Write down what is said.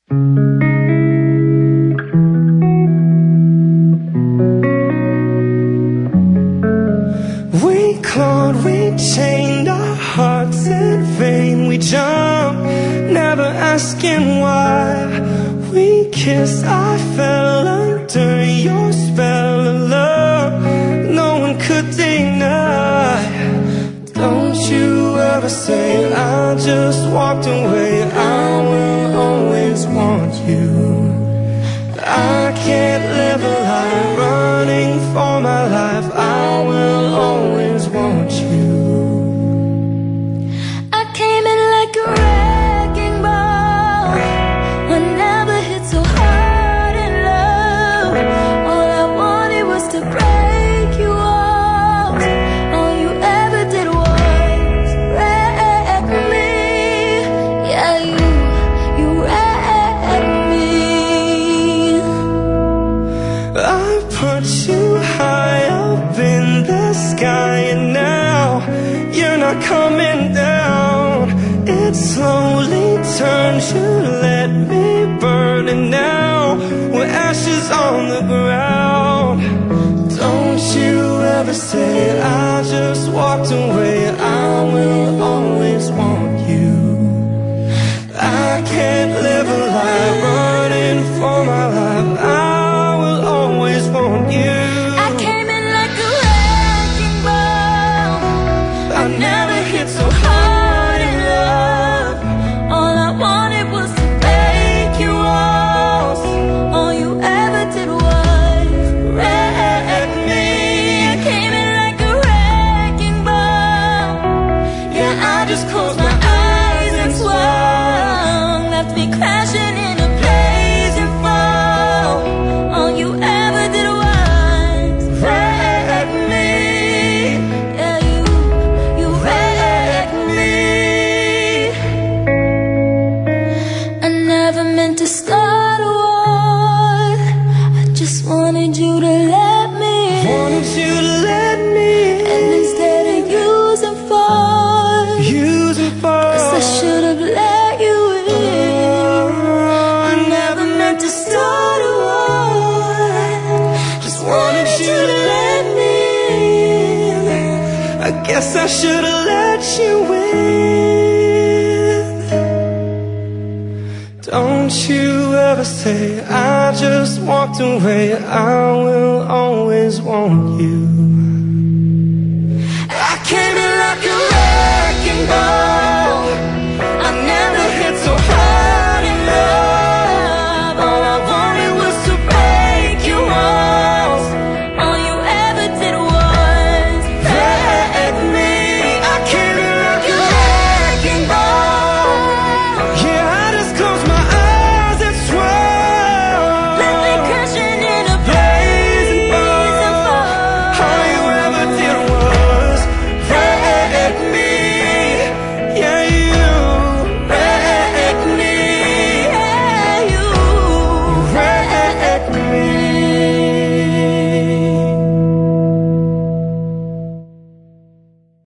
We clawed, we chained our hearts in vain. We jumped, never asking why. We kissed, I fell under your spell of love. No one could deny. Don't you ever say I just walked away. I will always want you. I can't live a life running for my life. I will always want you. I came in like a wrecking ball. I never hit so hard in love. All I wanted was to break you off. All you ever did was wreck me. Yeah, you wrecked me. I put you high up in the sky, and now you're not coming down. It slowly turned, you let me burn, and now we're ashes on the ground. Don't you ever say I just walked away. I will always want you. I can't live a life running for my life. I will always want you. I came in like a wrecking ball. I never hit so hard in love. All I wanted was to break you off. All you ever did was wreck me. I came in like a wrecking ball. Yeah, I just closed my eyes and swung. Left me crashing in a blazing fall. All you ever did was wreck me. Yeah, you wrecked me. I never meant to start a war. I just wanted you to let me. Wanted you to let me. And instead of using force, Using force. I should have let you in. I never meant to start a war. Just wanted you to let me in. I guess I should have let you in. Don't you ever say I just walked away. I will always want you. I came in like a wrecking ball.